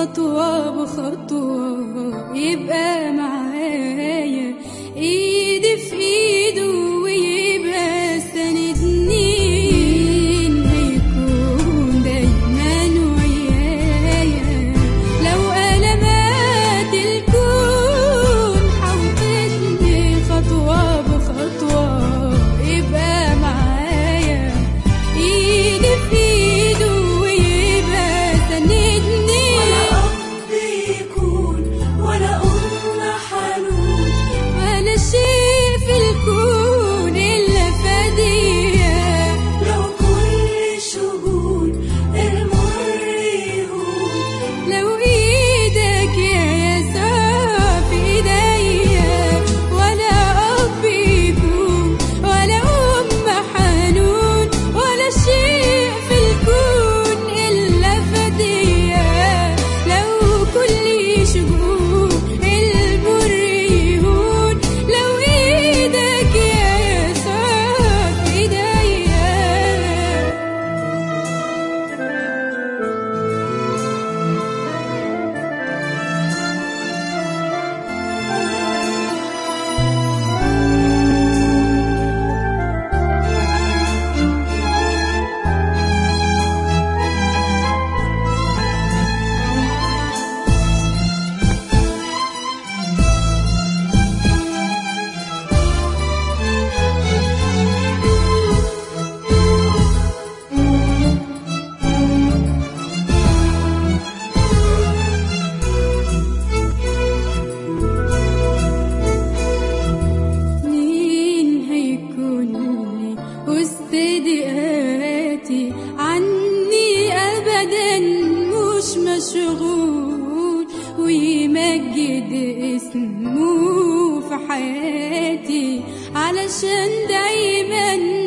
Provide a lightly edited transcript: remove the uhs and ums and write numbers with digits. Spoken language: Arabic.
خطوة بخطوة يبقى معايا ايدي في ايده ويبقى سندني. مين هيكون دايما ويايا لو ألمات الكون حوطتني خطوة بخطوة يبقى معايا ايدي في ايده ويبقى سندني. ولا أب يكون ولا أم حنون ولا شيء في الكون إلا فدية لو كل شجون المر يهون. لو إيدك يا يسوع في إيديا. ولا أب يكون ولا أم حنون ولا شيء في الكون إلا فدية لو كل شجون المر يهون. لو إيدك يا يسوع في إيديا. مين هيكون لي وسط ضيقاتي عني أبدا مش مشغول ويمجد اسمه في حياتي علشان دايما